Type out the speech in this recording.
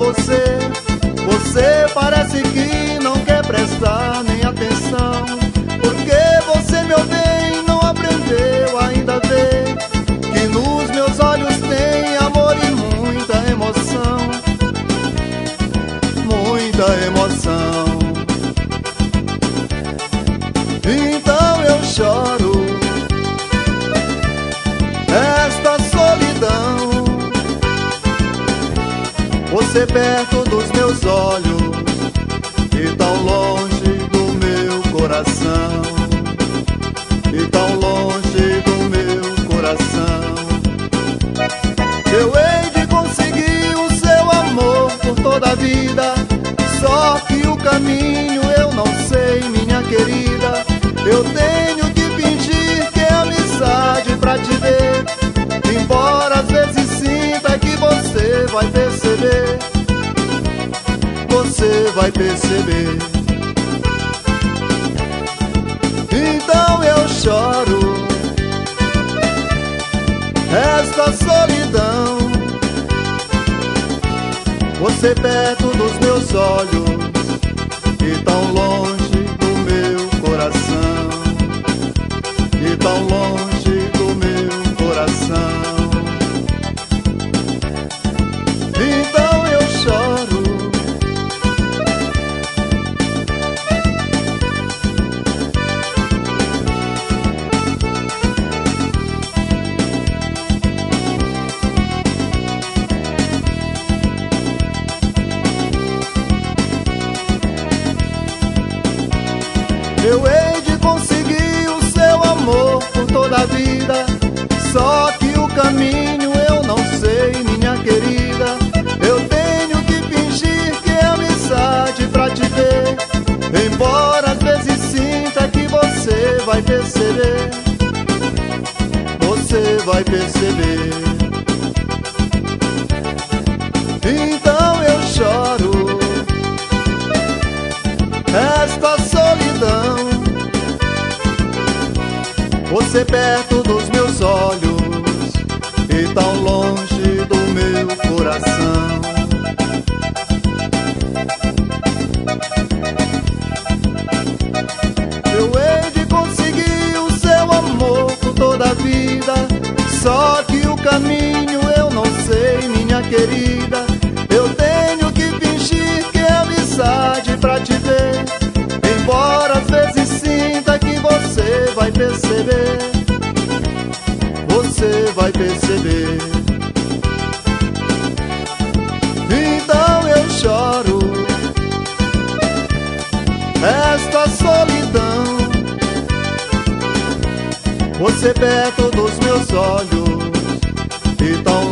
você. Você parece que não quer prestar nem atenção, porque você, meu bem, não aprendeu ainda a ver que nos meus olhos tem amor e muita emoção. Muita emoção. Então eu choro esta solidão, você perto dos meus olhos e tão longe do meu coração, e tão longe do meu coração. Eu hei de conseguir o seu amor por toda a vida, só que o caminho eu não sei, minha querida. Eu tenho que fingir que é amizade pra te ver, embora às vezes sinta que você vai perceber. Você vai perceber. Então eu choro esta solidão, você perto dos meus olhos e tão longe do meu coração, e tão longe do meu coração. Então eu choro eu hei de conseguir o seu amor por toda a vida, só que o caminho eu não sei, minha querida. Eu tenho que fingir que é amizade pra te ver, embora às vezes sinta que você vai perceber. Você vai perceber. Então eu choro esta solidão, você perto dos meus olhos e tão longe do meu coração. Eu hei de conseguir o seu amor por toda a vida, só que o caminho eu não sei, minha querida. Eu tenho que fingir que é amizade pra te ver, embora às vezes sinta que você vai perceber. Você vai perceber. Então eu choro esta solidão, você perto dos meus olhos e tão